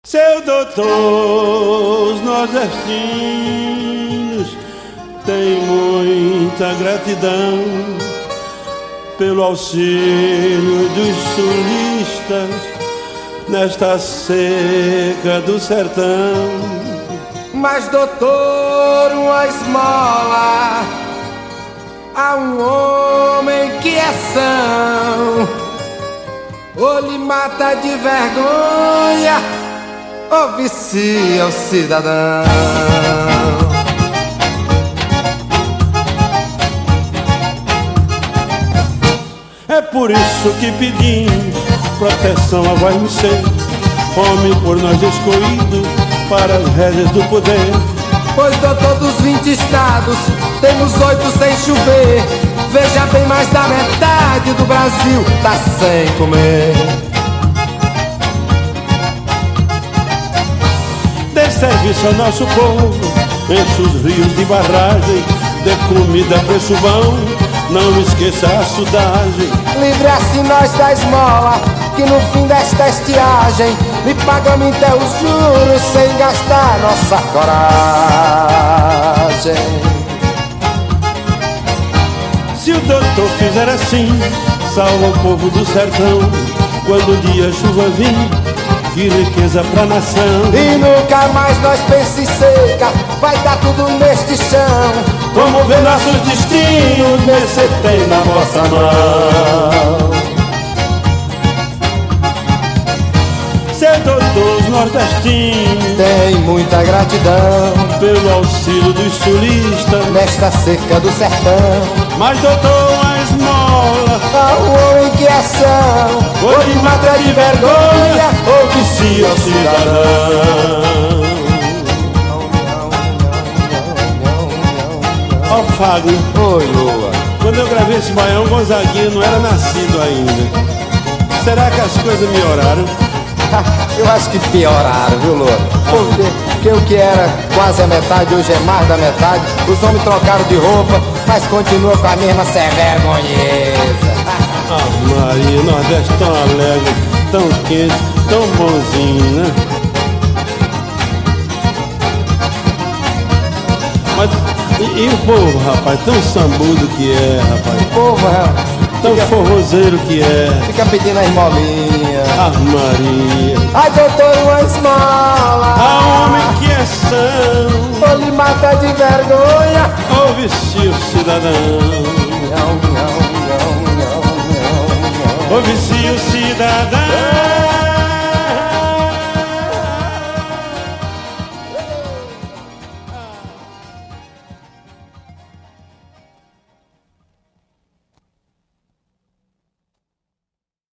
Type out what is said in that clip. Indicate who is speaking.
Speaker 1: Seu doutor, os nordestinos têm muita gratidão pelo auxílio dos sulistas nesta seca do sertão.
Speaker 2: Mas doutor, uma esmola a um homem que é são, ou lhe mata de vergonha ou vicia o cidadão.
Speaker 1: É por isso que pedimos proteção a voz no ser, homem por nós escolhido para as rédeas do poder.
Speaker 2: Pois doutor, dos 20 estados temos 8 sem chover. Veja bem, mais da metade do Brasil tá sem comer.
Speaker 1: Dê serviço ao nosso povo, enche os rios de barragem, dê comida a preço bom, não esqueça a sudagem.
Speaker 2: Livre assim nós da esmola, que no fim desta estiagem lhe pagamos até os juros sem gastar nossa coragem.
Speaker 1: Se o doutor fizer assim, salva o povo do sertão. Quando o dia chuva vir, que riqueza pra nação.
Speaker 2: E nunca mais nós pense em seca, vai dar tudo neste chão.
Speaker 1: Vamos ver nossos destinos, nesse tem na vossa mão. Seu doutor, os nordestinos
Speaker 2: tem muita gratidão
Speaker 1: pelo auxílio dos sulistas
Speaker 2: nesta seca do sertão.
Speaker 1: Mas doutor, uma esmola
Speaker 2: ao homem que é ação,
Speaker 1: ou lhe mata de vergonha ou vicia o cidadão. Ó Fagner,
Speaker 2: oi Lua,
Speaker 1: quando eu gravei esse baião, Gonzaguinha não era nascido ainda. Será que as coisas melhoraram?
Speaker 2: Eu acho que pioraram, viu, Lua? Porque o que era quase a metade, hoje é mais da metade. Os homens trocaram de roupa, mas continua com a mesma sem vergonheza.
Speaker 1: Ah, Maria, Nordeste tão alegre, tão quente, tão bonzinho, né? Mas e o povo, rapaz, tão sambudo que é, rapaz.
Speaker 2: O povo,
Speaker 1: tão forrozeiro que é.
Speaker 2: Fica pedindo a esmolinha.
Speaker 1: Ah, Maria.
Speaker 2: Ai, doutor, uma esmola
Speaker 1: a homem que é são,
Speaker 2: ou lhe mata de vergonha
Speaker 1: ou vicia o cidadão. Ou vicia o cidadão.